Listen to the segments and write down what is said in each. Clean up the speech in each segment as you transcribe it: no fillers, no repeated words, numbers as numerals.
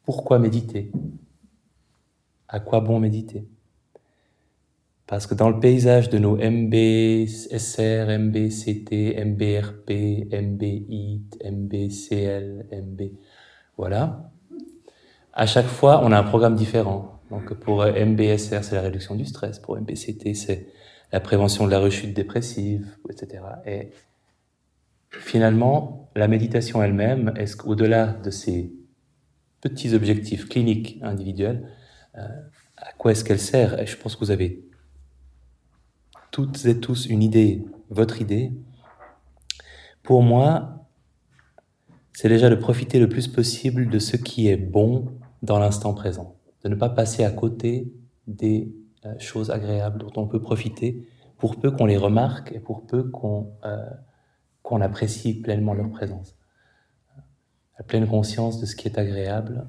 Pourquoi méditer? À quoi bon méditer? Parce que dans le paysage de nos MBSR, MBCT, MBRP, MBIT, MBCL, voilà, à chaque fois, on a un programme différent. Donc pour MBSR, c'est la réduction du stress. Pour MBCT, c'est la prévention de la rechute dépressive, etc. Et finalement, la méditation elle-même, est-ce qu'au-delà de ces petits objectifs cliniques individuels, à quoi est-ce qu'elle sert? Et je pense que vous avez toutes et tous une idée, votre idée. Pour moi, c'est déjà de profiter le plus possible de ce qui est bon dans l'instant présent, de ne pas passer à côté des choses agréables dont on peut profiter, pour peu qu'on les remarque et pour peu qu'on apprécie pleinement leur présence. La pleine conscience de ce qui est agréable,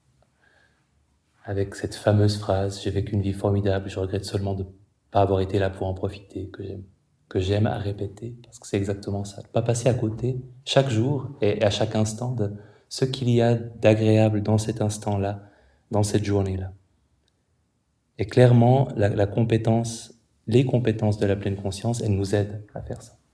avec cette fameuse phrase « J'ai vécu une vie formidable, je regrette seulement de ne pas avoir été là pour en profiter », que j'aime à répéter, parce que c'est exactement ça. Ne pas passer à côté, chaque jour et à chaque instant, de ce qu'il y a d'agréable dans cet instant-là, dans cette journée-là. Et clairement, les compétences de la pleine conscience, elles nous aident à faire ça.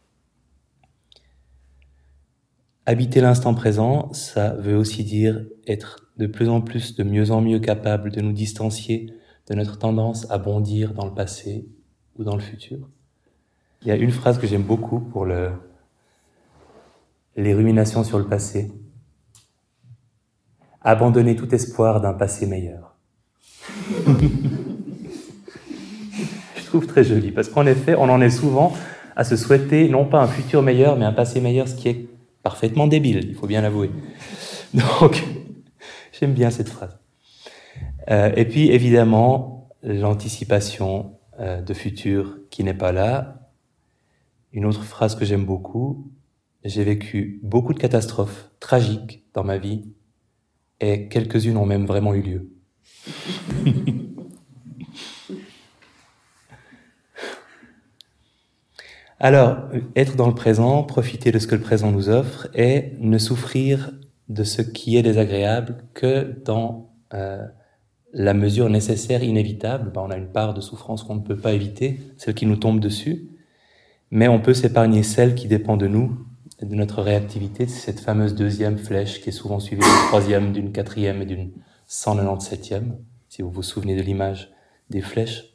Habiter l'instant présent, ça veut aussi dire être de plus en plus, de mieux en mieux capable de nous distancier de notre tendance à bondir dans le passé ou dans le futur. Il y a une phrase que j'aime beaucoup pour les ruminations sur le passé. Abandonner tout espoir d'un passé meilleur. Je trouve très joli, parce qu'en effet, on en est souvent à se souhaiter non pas un futur meilleur, mais un passé meilleur, ce qui est parfaitement débile, il faut bien l'avouer. Donc, j'aime bien cette phrase. Et puis, évidemment, l'anticipation de futur qui n'est pas là. Une autre phrase que j'aime beaucoup, j'ai vécu beaucoup de catastrophes tragiques dans ma vie, et quelques-unes ont même vraiment eu lieu. Alors, être dans le présent, profiter de ce que le présent nous offre, et ne souffrir de ce qui est désagréable que dans la mesure nécessaire, inévitable. On a une part de souffrance qu'on ne peut pas éviter, celle qui nous tombe dessus, mais on peut s'épargner celle qui dépend de nous, de notre réactivité. C'est cette fameuse deuxième flèche qui est souvent suivie d'une troisième, d'une quatrième et d'une 197e, si vous vous souvenez de l'image des flèches.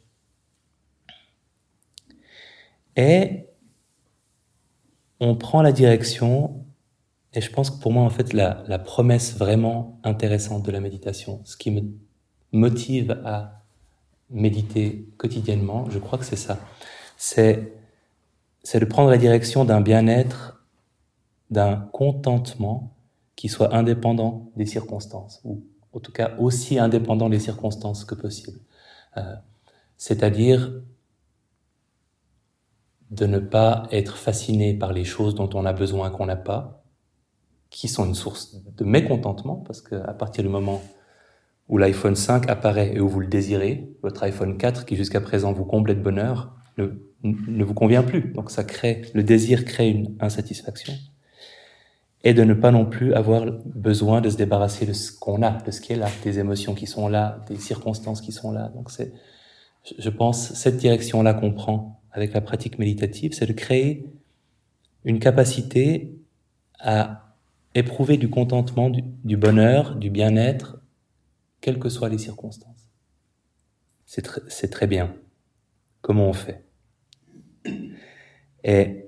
Et on prend la direction, et je pense que pour moi, en fait, la promesse vraiment intéressante de la méditation, ce qui me motive à méditer quotidiennement, je crois que c'est ça. C'est de prendre la direction d'un bien-être, d'un contentement qui soit indépendant des circonstances, ou en tout cas aussi indépendant des circonstances que possible. C'est-à-dire de ne pas être fasciné par les choses dont on a besoin qu'on n'a pas, qui sont une source de mécontentement, parce qu'à partir du moment où l'iPhone 5 apparaît et où vous le désirez, votre iPhone 4, qui jusqu'à présent vous comblait de bonheur, ne vous convient plus. Donc le désir crée une insatisfaction. Et de ne pas non plus avoir besoin de se débarrasser de ce qu'on a, de ce qui est là, des émotions qui sont là, des circonstances qui sont là. Donc je pense, cette direction-là qu'on prend avec la pratique méditative, c'est de créer une capacité à éprouver du contentement, du bonheur, du bien-être, quelles que soient les circonstances. C'est très bien. Comment on fait? Et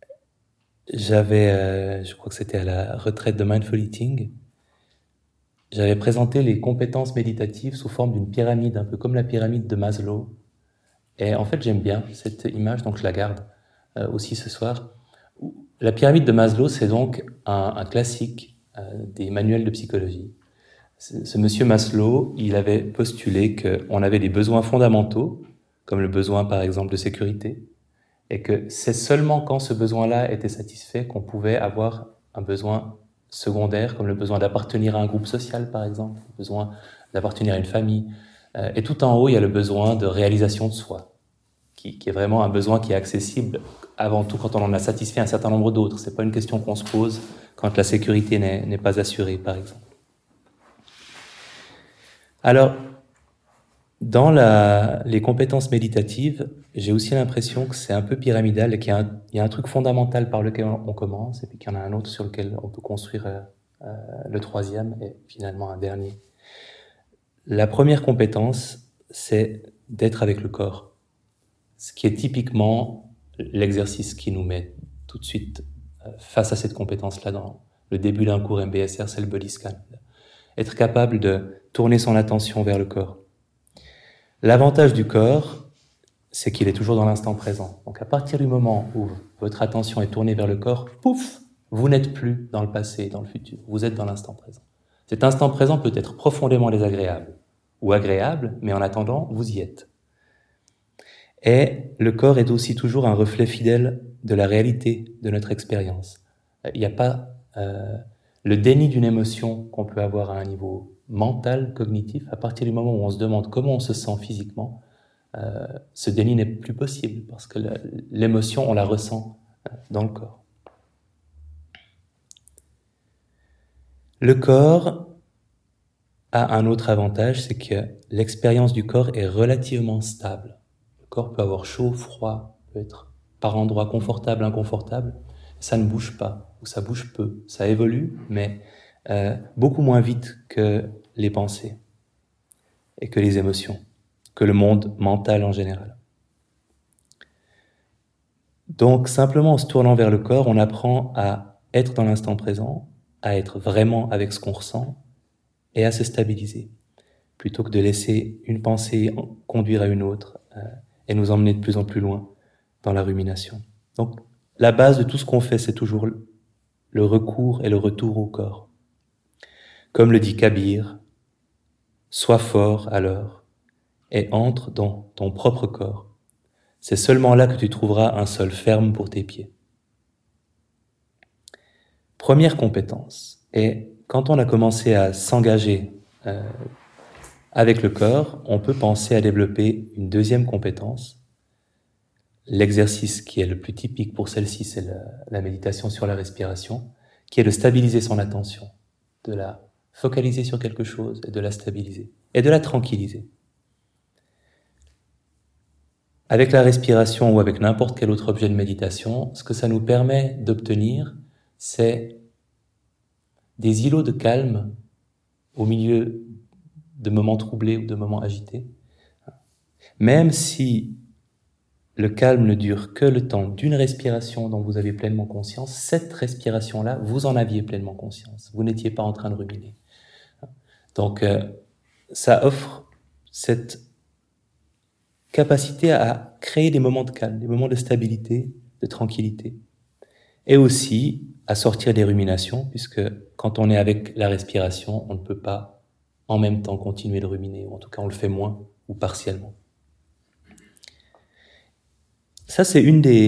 je crois que c'était à la retraite de Mindful Eating, j'avais présenté les compétences méditatives sous forme d'une pyramide, un peu comme la pyramide de Maslow. Et en fait, j'aime bien cette image, donc je la garde aussi ce soir. La pyramide de Maslow, c'est donc un classique des manuels de psychologie. Ce monsieur Maslow, il avait postulé qu'on avait des besoins fondamentaux, comme le besoin par exemple de sécurité, et que c'est seulement quand ce besoin-là était satisfait qu'on pouvait avoir un besoin secondaire, comme le besoin d'appartenir à un groupe social par exemple, le besoin d'appartenir à une famille. Et tout en haut, il y a le besoin de réalisation de soi, qui est vraiment un besoin qui est accessible avant tout quand on en a satisfait un certain nombre d'autres. C'est pas une question qu'on se pose quand la sécurité n'est pas assurée, par exemple. Alors, dans les compétences méditatives, j'ai aussi l'impression que c'est un peu pyramidal et qu'il y a un truc fondamental par lequel on commence et puis qu'il y en a un autre sur lequel on peut construire le troisième et finalement un dernier. La première compétence, c'est d'être avec le corps, ce qui est typiquement l'exercice qui nous met tout de suite face à cette compétence-là dans le début d'un cours MBSR, c'est le body scan. Être capable de tourner son attention vers le corps. L'avantage du corps, c'est qu'il est toujours dans l'instant présent. Donc à partir du moment où votre attention est tournée vers le corps, pouf, vous n'êtes plus dans le passé, dans le futur. Vous êtes dans l'instant présent. Cet instant présent peut être profondément désagréable ou agréable, mais en attendant, vous y êtes. Et le corps est aussi toujours un reflet fidèle de la réalité de notre expérience. Il n'y a pas le déni d'une émotion qu'on peut avoir à un niveau mental, cognitif. À partir du moment où on se demande comment on se sent physiquement, ce déni n'est plus possible parce que l'émotion, on la ressent dans le corps. Le corps a un autre avantage, c'est que l'expérience du corps est relativement stable. Le corps peut avoir chaud, froid, peut être par endroits confortable, inconfortable. Ça ne bouge pas, ou ça bouge peu. Ça évolue, mais beaucoup moins vite que les pensées et que les émotions, que le monde mental en général. Donc, simplement en se tournant vers le corps, on apprend à être dans l'instant présent, à être vraiment avec ce qu'on ressent et à se stabiliser, plutôt que de laisser une pensée conduire à une autre et nous emmener de plus en plus loin dans la rumination. Donc, la base de tout ce qu'on fait, c'est toujours le recours et le retour au corps. Comme le dit Kabir, sois fort alors et entre dans ton propre corps. C'est seulement là que tu trouveras un sol ferme pour tes pieds. Première compétence. Et quand on a commencé à s'engager avec le corps, on peut penser à développer une deuxième compétence. L'exercice qui est le plus typique pour celle-ci, c'est la méditation sur la respiration, qui est de stabiliser son attention, de la focaliser sur quelque chose et de la stabiliser, et de la tranquilliser. Avec la respiration ou avec n'importe quel autre objet de méditation, ce que ça nous permet d'obtenir, c'est des îlots de calme au milieu de moments troublés ou de moments agités. Même si le calme ne dure que le temps d'une respiration dont vous avez pleinement conscience, cette respiration-là, vous en aviez pleinement conscience. Vous n'étiez pas en train de ruminer. Donc, ça offre cette capacité à créer des moments de calme, des moments de stabilité, de tranquillité. Et aussi à sortir des ruminations, puisque quand on est avec la respiration, on ne peut pas en même temps continuer de ruminer, ou en tout cas on le fait moins ou partiellement. Ça, c'est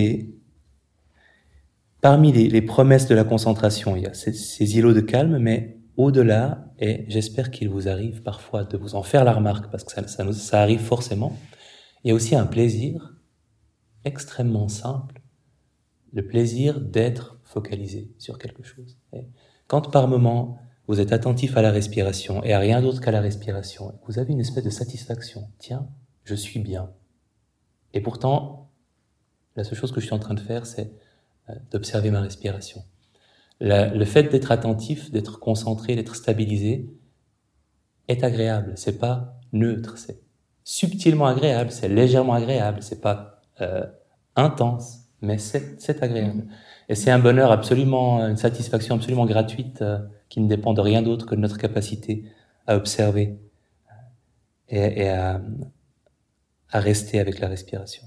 parmi les promesses de la concentration, il y a ces îlots de calme, mais au-delà, et j'espère qu'il vous arrive parfois de vous en faire la remarque, parce que ça arrive forcément, il y a aussi un plaisir extrêmement simple, le plaisir d'être focalisé sur quelque chose. Et quand par moment, vous êtes attentif à la respiration et à rien d'autre qu'à la respiration, vous avez une espèce de satisfaction. Tiens, je suis bien. Et pourtant, la seule chose que je suis en train de faire, c'est d'observer ma respiration. Le fait d'être attentif, d'être concentré, d'être stabilisé est agréable. C'est pas neutre, c'est subtilement agréable, c'est légèrement agréable, c'est pas intense, mais c'est agréable. Et c'est un bonheur absolument, une satisfaction absolument gratuite qui ne dépend de rien d'autre que de notre capacité à observer et à rester avec la respiration.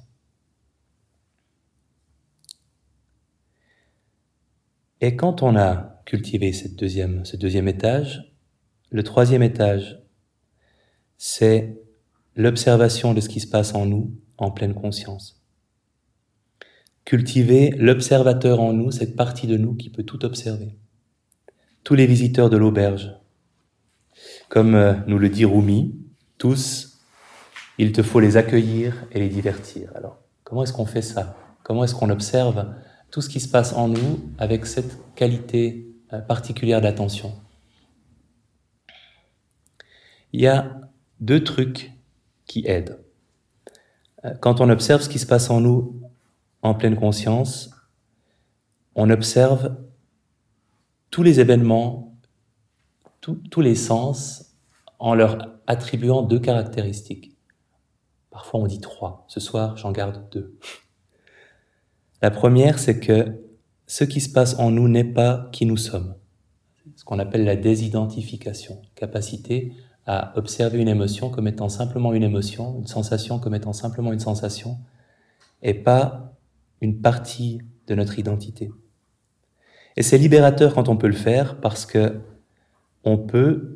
Et quand on a cultivé ce deuxième étage, le troisième étage, c'est l'observation de ce qui se passe en nous en pleine conscience. Cultiver l'observateur en nous, cette partie de nous qui peut tout observer. Tous les visiteurs de l'auberge, comme nous le dit Rumi, tous, il te faut les accueillir et les divertir. Alors, comment est-ce qu'on fait ça? Comment est-ce qu'on observe tout ce qui se passe en nous avec cette qualité particulière d'attention? Il y a deux trucs qui aident. Quand on observe ce qui se passe en nous en pleine conscience, on observe tous les événements, tous les sens, en leur attribuant deux caractéristiques. Parfois on dit 3. Ce soir, j'en garde 2. La première, c'est que ce qui se passe en nous n'est pas qui nous sommes. Ce qu'on appelle la désidentification, capacité à observer une émotion comme étant simplement une émotion, une sensation comme étant simplement une sensation, et pas une partie de notre identité. Et c'est libérateur quand on peut le faire, parce que on peut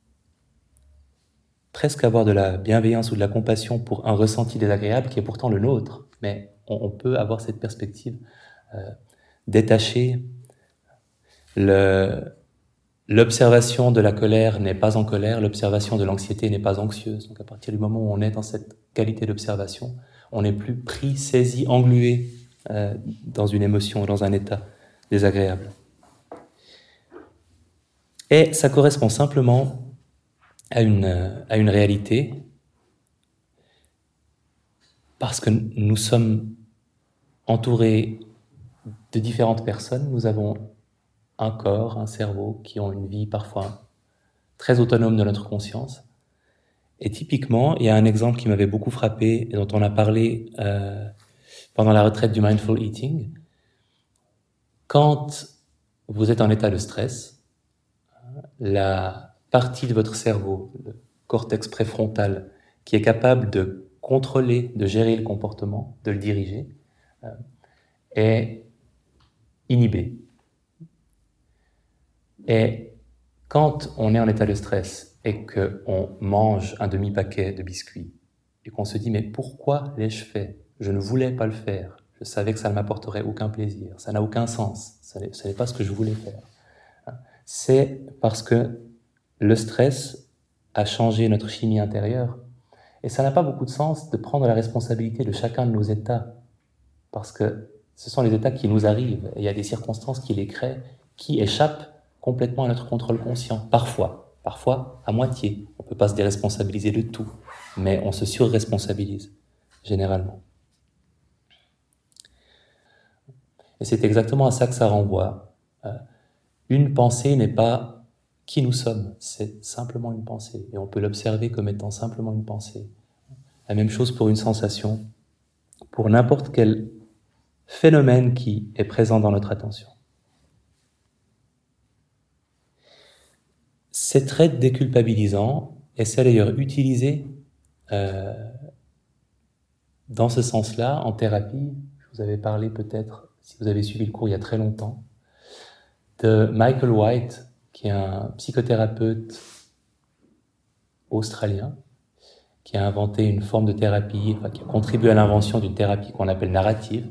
presque avoir de la bienveillance ou de la compassion pour un ressenti désagréable qui est pourtant le nôtre, mais on peut avoir cette perspective détachée. L'observation de la colère n'est pas en colère, l'observation de l'anxiété n'est pas anxieuse. Donc à partir du moment où on est dans cette qualité d'observation, on n'est plus pris, saisi, englué dans une émotion, dans un état désagréable. Et ça correspond simplement à une réalité, parce que nous sommes entourés de différentes personnes, nous avons un corps, un cerveau, qui ont une vie parfois très autonome de notre conscience. Et typiquement, il y a un exemple qui m'avait beaucoup frappé et dont on a parlé pendant la retraite du Mindful Eating. Quand vous êtes en état de stress, la partie de votre cerveau, le cortex préfrontal, qui est capable de contrôler, de gérer le comportement, de le diriger, est inhibée. Et quand on est en état de stress et qu'on mange un demi-paquet de biscuits et qu'on se dit « mais pourquoi l'ai-je fait ? Je ne voulais pas le faire. Je savais que ça ne m'apporterait aucun plaisir. Ça n'a aucun sens. Ce n'est pas ce que je voulais faire. » C'est parce que le stress a changé notre chimie intérieure. Et ça n'a pas beaucoup de sens de prendre la responsabilité de chacun de nos états, parce que ce sont les états qui nous arrivent. Et il y a des circonstances qui les créent, qui échappent complètement à notre contrôle conscient. Parfois à moitié. On ne peut pas se déresponsabiliser de tout, mais on se surresponsabilise, généralement. Et c'est exactement à ça que ça renvoie. Une pensée n'est pas qui nous sommes, c'est simplement une pensée. Et on peut l'observer comme étant simplement une pensée. La même chose pour une sensation, pour n'importe quel phénomène qui est présent dans notre attention. C'est très déculpabilisant, et c'est d'ailleurs utilisé dans ce sens-là en thérapie. Je vous avais parlé peut-être, si vous avez suivi le cours il y a très longtemps, de Michael White, qui est un psychothérapeute australien, qui a inventé une forme de thérapie, qui a contribué à l'invention d'une thérapie qu'on appelle narrative,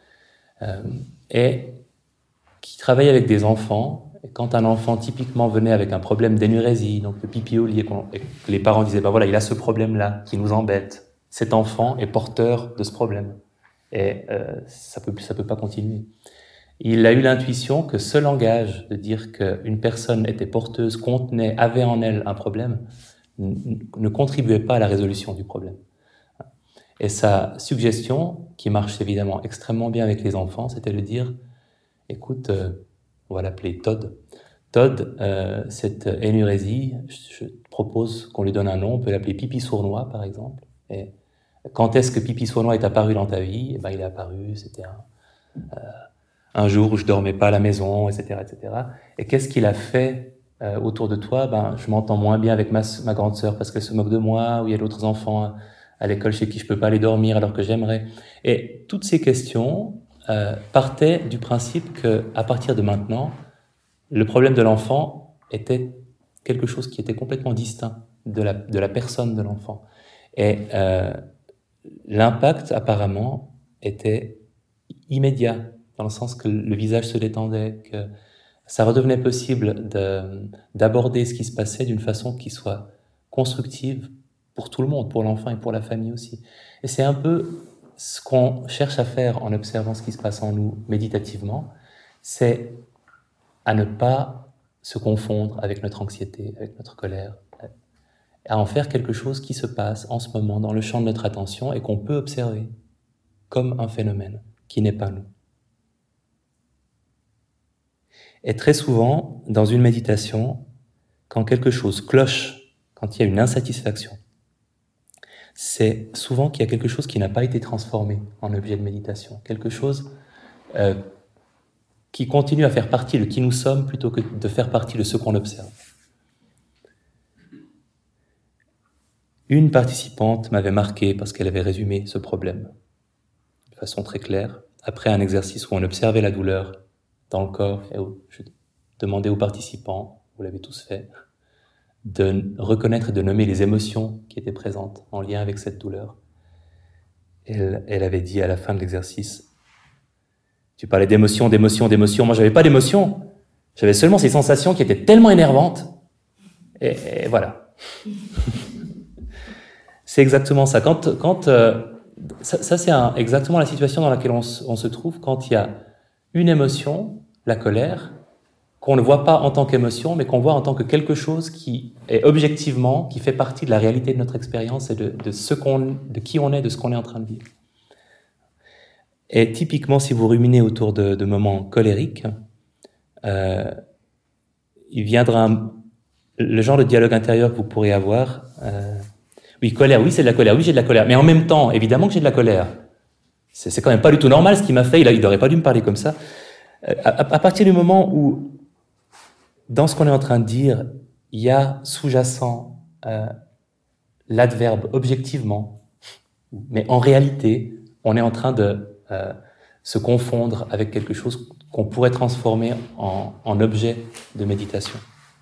et qui travaille avec des enfants. Et quand un enfant typiquement venait avec un problème d'énurésie, donc de pipi au lit, et que les parents disaient voilà, il a ce problème-là qui nous embête, cet enfant est porteur de ce problème, et ça peut pas continuer. Il a eu l'intuition que ce langage de dire qu'une personne était porteuse, contenait, avait en elle un problème, ne contribuait pas à la résolution du problème. Et sa suggestion, qui marche évidemment extrêmement bien avec les enfants, c'était de dire « Écoute, on va l'appeler Todd. Todd, cette énurésie, je te propose qu'on lui donne un nom, on peut l'appeler Pipi Sournois, par exemple. Et quand est-ce que Pipi Sournois est apparu dans ta vie ? Eh ben, il est apparu, c'était un jour où je dormais pas à la maison, etc., etc. Et qu'est-ce qu'il a fait autour de toi ? Ben, je m'entends moins bien avec ma grande sœur parce qu'elle se moque de moi, ou il y a d'autres enfants à l'école chez qui je peux pas aller dormir alors que j'aimerais. Et toutes ces questions partaient du principe que, à partir de maintenant, le problème de l'enfant était quelque chose qui était complètement distinct de la personne de l'enfant. Et l'impact, apparemment, était immédiat, dans le sens que le visage se détendait, que ça redevenait possible d'aborder ce qui se passait d'une façon qui soit constructive pour tout le monde, pour l'enfant et pour la famille aussi. Et c'est un peu ce qu'on cherche à faire en observant ce qui se passe en nous méditativement, c'est à ne pas se confondre avec notre anxiété, avec notre colère, à en faire quelque chose qui se passe en ce moment dans le champ de notre attention et qu'on peut observer comme un phénomène qui n'est pas nous. Et très souvent, dans une méditation, quand quelque chose cloche, quand il y a une insatisfaction, c'est souvent qu'il y a quelque chose qui n'a pas été transformé en objet de méditation, quelque chose qui continue à faire partie de qui nous sommes plutôt que de faire partie de ce qu'on observe. Une participante m'avait marqué parce qu'elle avait résumé ce problème de façon très claire. Après un exercice où on observait la douleur dans le corps et où je demandais aux participants, vous l'avez tous fait, de reconnaître et de nommer les émotions qui étaient présentes en lien avec cette douleur. Elle avait dit à la fin de l'exercice, tu parlais d'émotions, moi j'avais pas d'émotions, j'avais seulement ces sensations qui étaient tellement énervantes, et voilà. C'est exactement ça. Ça c'est exactement la situation dans laquelle on se trouve quand il y a une émotion, la colère, qu'on ne voit pas en tant qu'émotion, mais qu'on voit en tant que quelque chose qui est objectivement, qui fait partie de la réalité de notre expérience et de qui on est, de ce qu'on est en train de vivre. Et typiquement, si vous ruminez autour de moments colériques, il viendra le genre de dialogue intérieur que vous pourrez avoir. Oui, colère, oui, c'est de la colère, oui, j'ai de la colère. Mais en même temps, évidemment que j'ai de la colère. C'est quand même pas du tout normal ce qu'il m'a fait, il n'aurait pas dû me parler comme ça. À partir du moment où, dans ce qu'on est en train de dire, il y a sous-jacent l'adverbe objectivement, mais en réalité, on est en train de se confondre avec quelque chose qu'on pourrait transformer en objet de méditation.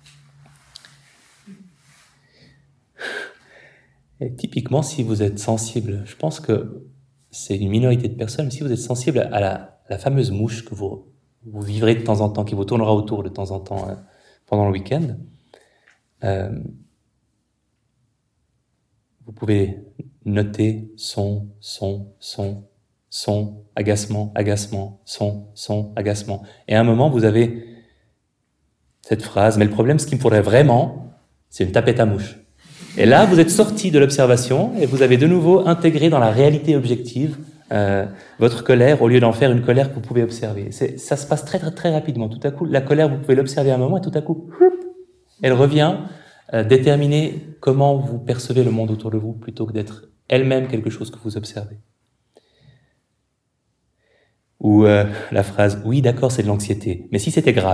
Et typiquement, si vous êtes sensible, je pense que c'est une minorité de personnes, mais si vous êtes sensible à la fameuse mouche que vous vivrez de temps en temps, qui vous tournera autour de temps en temps pendant le week-end, vous pouvez noter son, agacement, son, agacement. Et à un moment, vous avez cette phrase, mais le problème, ce qu'il me faudrait vraiment, c'est une tapette à mouche. Et là, vous êtes sorti de l'observation et vous avez de nouveau intégré dans la réalité objective votre colère au lieu d'en faire une colère que vous pouvez observer. Ça se passe très, très, très rapidement. Tout à coup, la colère, vous pouvez l'observer un moment et tout à coup, elle revient déterminer comment vous percevez le monde autour de vous plutôt que d'être elle-même quelque chose que vous observez. Ou la phrase « oui, d'accord, c'est de l'anxiété, mais si c'était grave ?»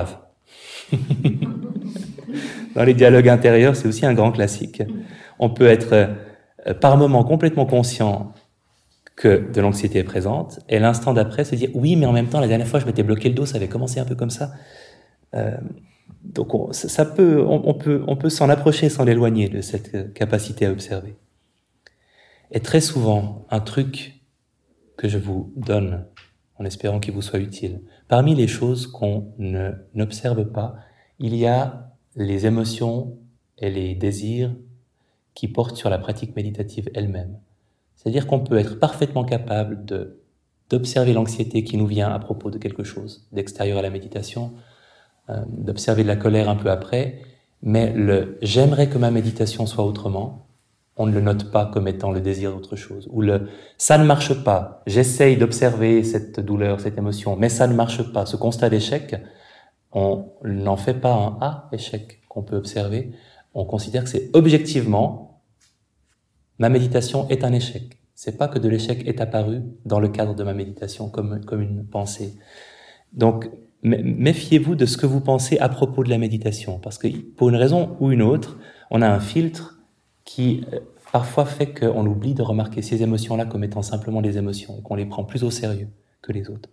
Dans les dialogues intérieurs, c'est aussi un grand classique. On peut être par moments complètement conscient que de l'anxiété est présente, et l'instant d'après se dire « oui, mais en même temps, la dernière fois, je m'étais bloqué le dos, ça avait commencé un peu comme ça. » Donc on peut s'en approcher sans l'éloigner de cette capacité à observer. Et très souvent, un truc que je vous donne, en espérant qu'il vous soit utile, parmi les choses qu'on n'observe pas, il y a les émotions et les désirs qui portent sur la pratique méditative elle-même. C'est-à-dire qu'on peut être parfaitement capable d'observer l'anxiété qui nous vient à propos de quelque chose d'extérieur à la méditation, d'observer de la colère un peu après, mais « j'aimerais que ma méditation soit autrement », on ne le note pas comme étant le désir d'autre chose. Ou « ça ne marche pas, j'essaye d'observer cette douleur, cette émotion, mais ça ne marche pas », ce constat d'échec, on n'en fait pas un « ah, échec » qu'on peut observer, on considère que c'est objectivement, ma méditation est un échec. C'est pas que de l'échec est apparu dans le cadre de ma méditation comme une pensée. Donc, méfiez-vous de ce que vous pensez à propos de la méditation, parce que pour une raison ou une autre, on a un filtre qui parfois fait qu'on oublie de remarquer ces émotions-là comme étant simplement des émotions, et qu'on les prend plus au sérieux que les autres.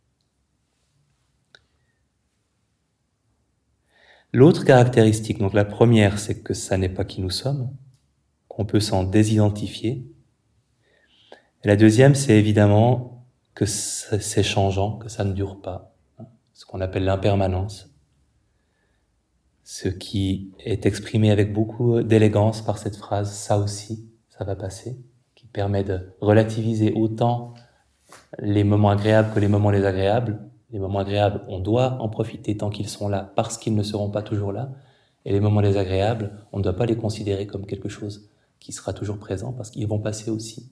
L'autre caractéristique, donc la première, c'est que ça n'est pas qui nous sommes, qu'on peut s'en désidentifier. Et la deuxième, c'est évidemment que c'est changeant, que ça ne dure pas, ce qu'on appelle l'impermanence, ce qui est exprimé avec beaucoup d'élégance par cette phrase « ça aussi, ça va passer », qui permet de relativiser autant les moments agréables que les moments désagréables. Les moments agréables, on doit en profiter tant qu'ils sont là, parce qu'ils ne seront pas toujours là. Et les moments désagréables, on ne doit pas les considérer comme quelque chose qui sera toujours présent parce qu'ils vont passer aussi.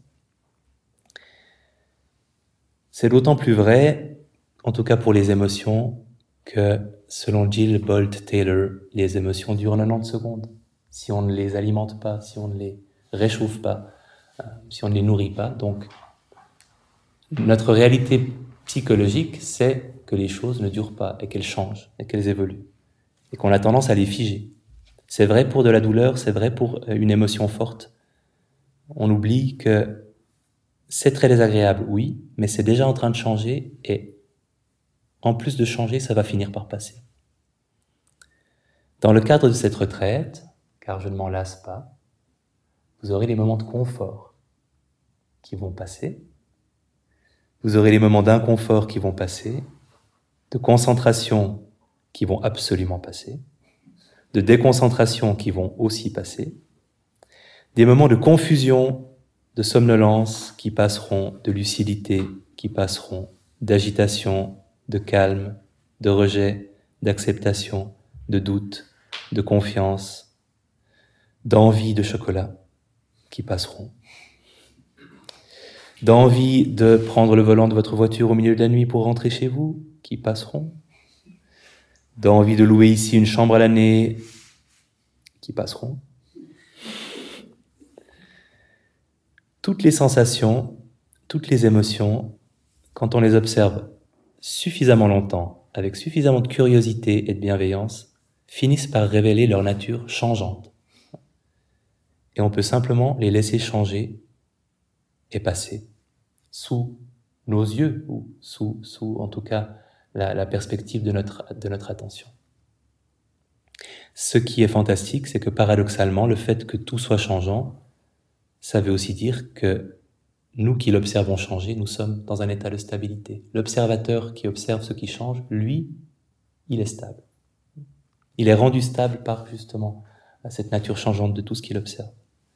C'est d'autant plus vrai, en tout cas pour les émotions, que selon Jill Bolte Taylor, les émotions durent 90 secondes. Si on ne les alimente pas, si on ne les réchauffe pas, si on ne les nourrit pas. Donc, notre réalité psychologique, c'est que les choses ne durent pas et qu'elles changent et qu'elles évoluent. Et qu'on a tendance à les figer. C'est vrai pour de la douleur, c'est vrai pour une émotion forte. On oublie que c'est très désagréable, oui, mais c'est déjà en train de changer et en plus de changer, ça va finir par passer. Dans le cadre de cette retraite, car je ne m'en lasse pas, vous aurez les moments de confort qui vont passer, vous aurez les moments d'inconfort qui vont passer, de concentration qui vont absolument passer, de déconcentration qui vont aussi passer, des moments de confusion, de somnolence qui passeront, de lucidité qui passeront, d'agitation, de calme, de rejet, d'acceptation, de doute, de confiance, d'envie de chocolat qui passeront, d'envie de prendre le volant de votre voiture au milieu de la nuit pour rentrer chez vous qui passeront, d'envie de louer ici une chambre à l'année qui passeront. Toutes les sensations, toutes les émotions, quand on les observe suffisamment longtemps, avec suffisamment de curiosité et de bienveillance, finissent par révéler leur nature changeante. Et on peut simplement les laisser changer et passer sous nos yeux, ou sous en tout cas, la perspective de notre attention. Ce qui est fantastique, c'est que paradoxalement, le fait que tout soit changeant, ça veut aussi dire que nous qui l'observons changer, nous sommes dans un état de stabilité. L'observateur qui observe ce qui change, lui, il est stable. Il est rendu stable par justement cette nature changeante de tout ce qu'il observe.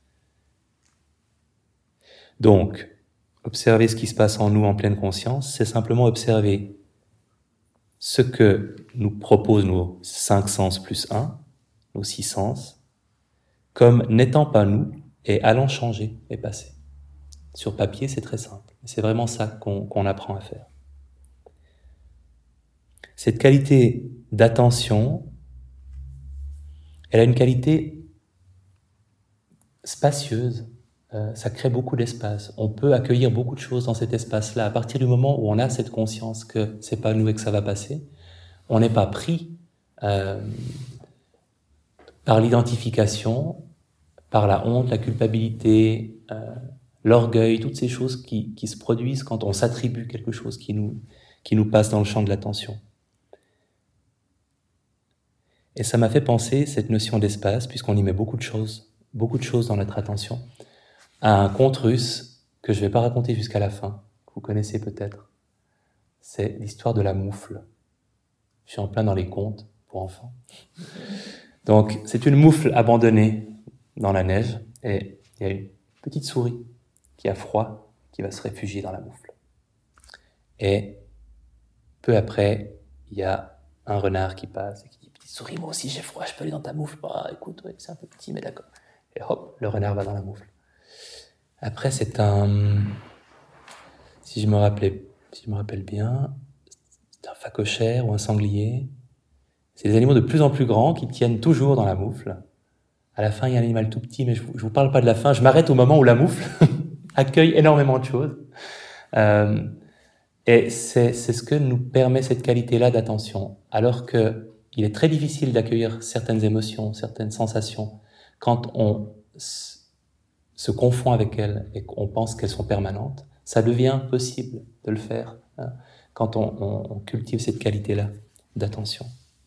Donc, observer ce qui se passe en nous en pleine conscience, c'est simplement observer ce que nous proposent nos 5 sens plus 1, nos 6 sens, comme n'étant pas nous et allant changer et passer. Sur papier, c'est très simple. C'est vraiment ça qu'on apprend à faire. Cette qualité d'attention, elle a une qualité spacieuse. Ça crée beaucoup d'espace. On peut accueillir beaucoup de choses dans cet espace-là. À partir du moment où on a cette conscience que c'est pas nous et que ça va passer, on n'est pas pris par l'identification, par la honte, la culpabilité, l'orgueil, toutes ces choses qui se produisent quand on s'attribue quelque chose qui nous passe dans le champ de l'attention. Et ça m'a fait penser, cette notion d'espace, puisqu'on y met beaucoup de choses dans notre attention, à un conte russe que je ne vais pas raconter jusqu'à la fin, que vous connaissez peut-être. C'est l'histoire de la moufle. Je suis en plein dans les contes pour enfants. Donc, c'est une moufle abandonnée dans la neige, et il y a une petite souris qui a froid, qui va se réfugier dans la moufle. Et peu après, il y a un renard qui passe et qui dit « Petite souris, moi aussi j'ai froid, je peux aller dans ta moufle. » « Ah, écoute, ouais, c'est un peu petit, mais d'accord. » Et hop, le renard va dans la moufle. Après, c'est si je me rappelle bien, c'est un phacochère ou un sanglier. C'est des animaux de plus en plus grands qui tiennent toujours dans la moufle. À la fin, il y a un animal tout petit, mais je vous parle pas de la fin. Je m'arrête au moment où la moufle accueille énormément de choses. Et c'est ce que nous permet cette qualité-là d'attention. Alors que il est très difficile d'accueillir certaines émotions, certaines sensations, quand on se confond avec elles et qu'on pense qu'elles sont permanentes, ça devient possible de le faire quand on cultive cette qualité-là d'attention.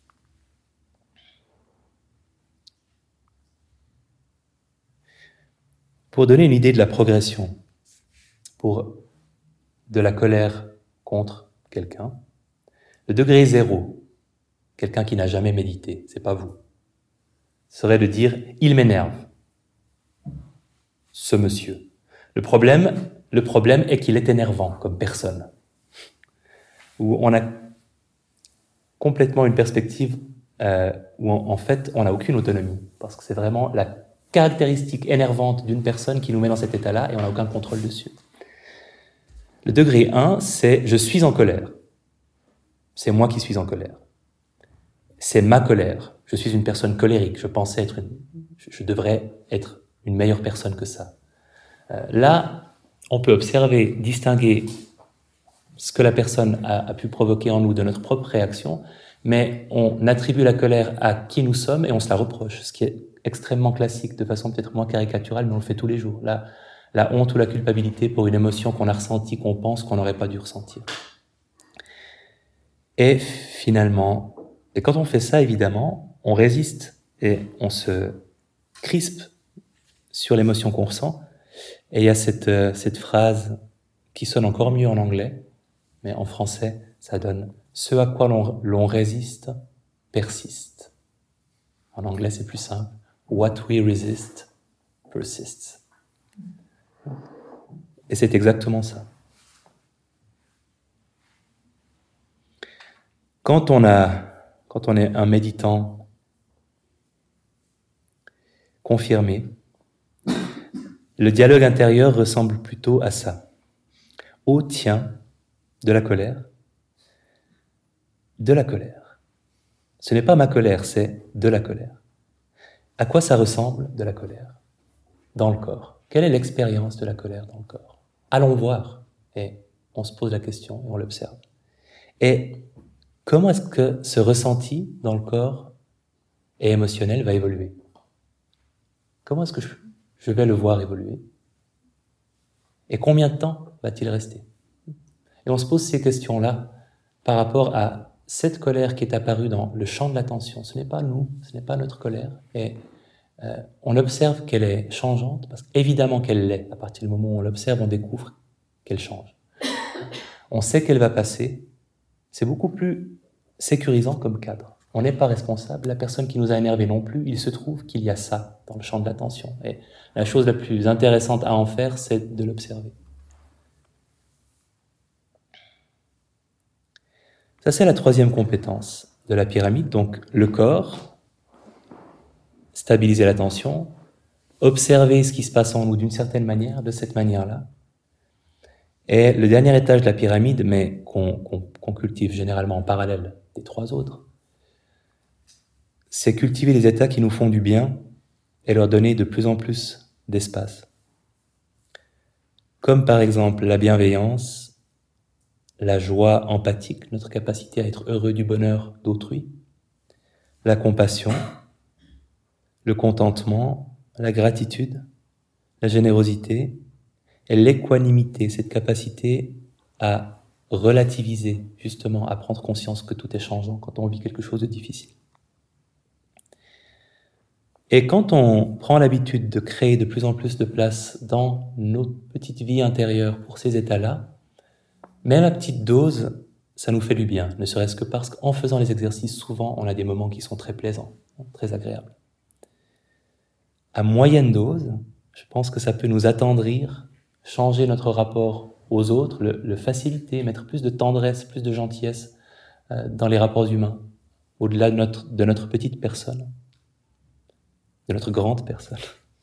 Pour donner une idée de la progression, pour de la colère contre quelqu'un, le degré 0, quelqu'un qui n'a jamais médité, c'est pas vous, serait de dire « il m'énerve ». Ce monsieur. Le problème est qu'il est énervant comme personne. Où on a complètement une perspective où en fait, on n'a aucune autonomie, parce que c'est vraiment la caractéristique énervante d'une personne qui nous met dans cet état-là, et on n'a aucun contrôle dessus. Le degré 1, c'est « je suis en colère ». C'est moi qui suis en colère. C'est ma colère. Je suis une personne colérique. Je devrais être une meilleure personne que ça. Là, on peut observer, distinguer ce que la personne a pu provoquer en nous de notre propre réaction, mais on attribue la colère à qui nous sommes et on se la reproche, ce qui est extrêmement classique, de façon peut-être moins caricaturale, mais on le fait tous les jours. La honte ou la culpabilité pour une émotion qu'on a ressentie, qu'on pense qu'on n'aurait pas dû ressentir. Et finalement, et quand on fait ça, évidemment, on résiste et on se crispe sur l'émotion qu'on ressent. Et il y a cette phrase qui sonne encore mieux en anglais, mais en français, ça donne « ce à quoi l'on résiste persiste ». En anglais, c'est plus simple. « What we resist persists ». Et c'est exactement ça. Quand on est un méditant confirmé, le dialogue intérieur ressemble plutôt à ça. « Oh tiens, de la colère. De la colère. Ce n'est pas ma colère, c'est de la colère. À quoi ça ressemble, de la colère? Dans le corps. Quelle est l'expérience de la colère dans le corps? Allons voir. » Et on se pose la question et on l'observe. Et comment est-ce que ce ressenti dans le corps et émotionnel va évoluer? Comment est-ce que je vais le voir évoluer? Et combien de temps va-t-il rester? Et on se pose ces questions-là par rapport à cette colère qui est apparue dans le champ de l'attention. Ce n'est pas nous, ce n'est pas notre colère. Et on observe qu'elle est changeante, parce qu'évidemment qu'elle l'est. À partir du moment où on l'observe, on découvre qu'elle change. On sait qu'elle va passer. C'est beaucoup plus sécurisant comme cadre. On n'est pas responsable. La personne qui nous a énervés non plus. Il se trouve qu'il y a ça dans le champ de l'attention. Et la chose la plus intéressante à en faire, c'est de l'observer. Ça, c'est la troisième compétence de la pyramide. Donc, le corps, stabiliser l'attention, observer ce qui se passe en nous d'une certaine manière, de cette manière-là. Et le dernier étage de la pyramide, mais qu'on cultive généralement en parallèle des trois autres, c'est cultiver les états qui nous font du bien et leur donner de plus en plus d'espace. Comme par exemple la bienveillance, la joie empathique, notre capacité à être heureux du bonheur d'autrui, la compassion, le contentement, la gratitude, la générosité et l'équanimité, cette capacité à relativiser, justement, à prendre conscience que tout est changeant quand on vit quelque chose de difficile. Et quand on prend l'habitude de créer de plus en plus de place dans nos petites vies intérieures pour ces états-là, même à petite dose, ça nous fait du bien, ne serait-ce que parce qu'en faisant les exercices, souvent, on a des moments qui sont très plaisants, très agréables. À moyenne dose, je pense que ça peut nous attendrir, changer notre rapport aux autres, le faciliter, mettre plus de tendresse, plus de gentillesse dans les rapports humains, au-delà de notre petite personne, de notre grande personne.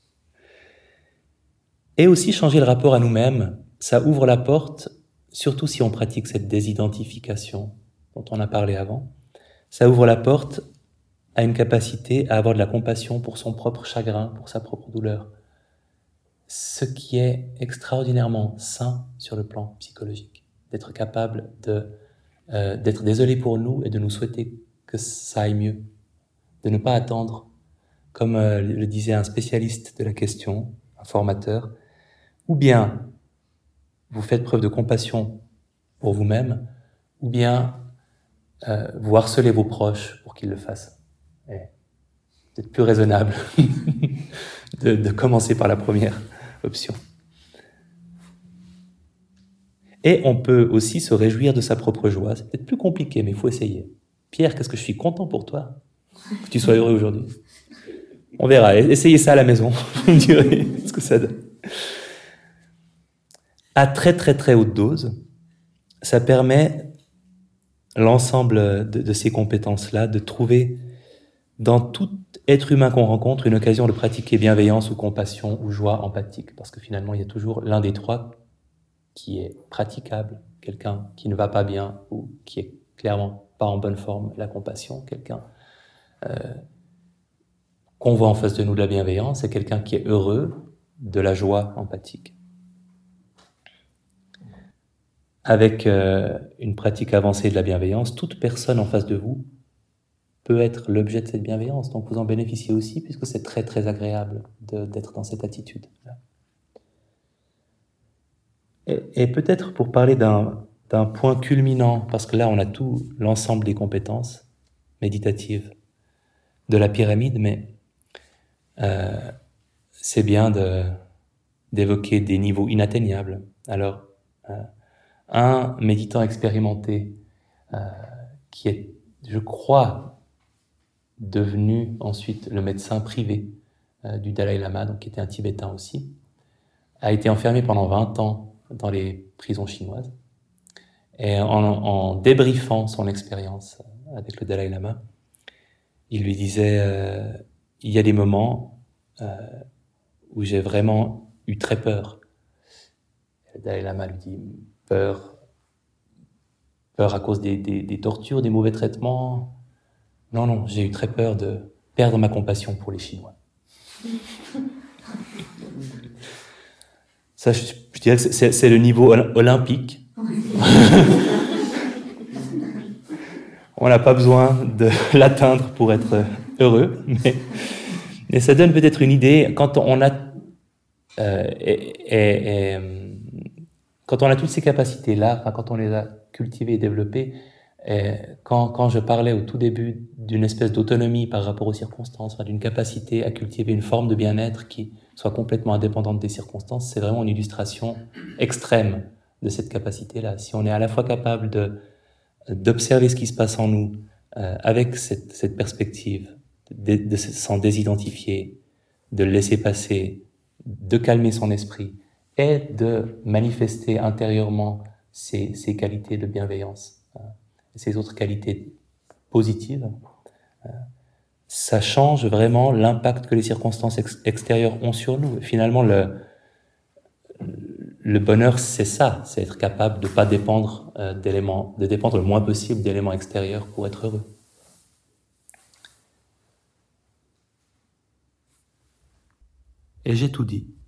Et aussi changer le rapport à nous-mêmes, ça ouvre la porte, surtout si on pratique cette désidentification dont on a parlé avant, ça ouvre la porte à une capacité à avoir de la compassion pour son propre chagrin, pour sa propre douleur. Ce qui est extraordinairement sain sur le plan psychologique, d'être capable d'être désolé pour nous et de nous souhaiter que ça aille mieux, de ne pas attendre, comme le disait un spécialiste de la question, un formateur, ou bien vous faites preuve de compassion pour vous-même, ou bien vous harcelez vos proches pour qu'ils le fassent. Et peut-être plus raisonnable de commencer par la première option. Et on peut aussi se réjouir de sa propre joie. C'est peut-être plus compliqué, mais il faut essayer. Pierre, qu'est-ce que je suis content pour toi, que tu sois heureux aujourd'hui. On verra, essayez ça à la maison, vous me direz ce que ça donne. À très très très haute dose, ça permet l'ensemble de ces compétences-là de trouver dans tout être humain qu'on rencontre une occasion de pratiquer bienveillance ou compassion ou joie empathique, parce que finalement il y a toujours l'un des trois qui est praticable, quelqu'un qui ne va pas bien ou qui est clairement pas en bonne forme, la compassion, quelqu'un qu'on voit en face de nous de la bienveillance, et quelqu'un qui est heureux, de la joie empathique. Avec une pratique avancée de la bienveillance, toute personne en face de vous peut être l'objet de cette bienveillance. Donc vous en bénéficiez aussi, puisque c'est très très agréable d'être dans cette attitude. Et peut-être pour parler d'un point culminant, parce que là on a tout l'ensemble des compétences méditatives de la pyramide, mais c'est bien d'évoquer des niveaux inatteignables. Alors, un méditant expérimenté qui est, je crois, devenu ensuite le médecin privé du Dalai Lama, donc qui était un Tibétain aussi, a été enfermé pendant 20 ans dans les prisons chinoises. Et en débriefant son expérience avec le Dalai Lama, il lui disait il y a des moments où j'ai vraiment eu très peur. Et le Dalai Lama lui dit peur à cause des tortures, des mauvais traitements. Non, j'ai eu très peur de perdre ma compassion pour les Chinois. Ça, je dirais que c'est le niveau olympique. On n'a pas besoin de l'atteindre pour être heureux, mais ça donne peut-être une idée. Quand on a quand on a toutes ces capacités-là, enfin, quand on les a cultivées et développées, quand je parlais au tout début d'une espèce d'autonomie par rapport aux circonstances, enfin, d'une capacité à cultiver une forme de bien-être qui soit complètement indépendante des circonstances, c'est vraiment une illustration extrême de cette capacité-là. Si on est à la fois capable d'observer ce qui se passe en nous avec cette perspective, de s'en désidentifier, de le laisser passer, de calmer son esprit et de manifester intérieurement ces qualités de bienveillance, ces autres qualités positives, ça change vraiment l'impact que les circonstances extérieures ont sur nous. Et finalement, le bonheur, c'est ça, c'est être capable de pas dépendre de dépendre le moins possible d'éléments extérieurs pour être heureux. Et j'ai tout dit.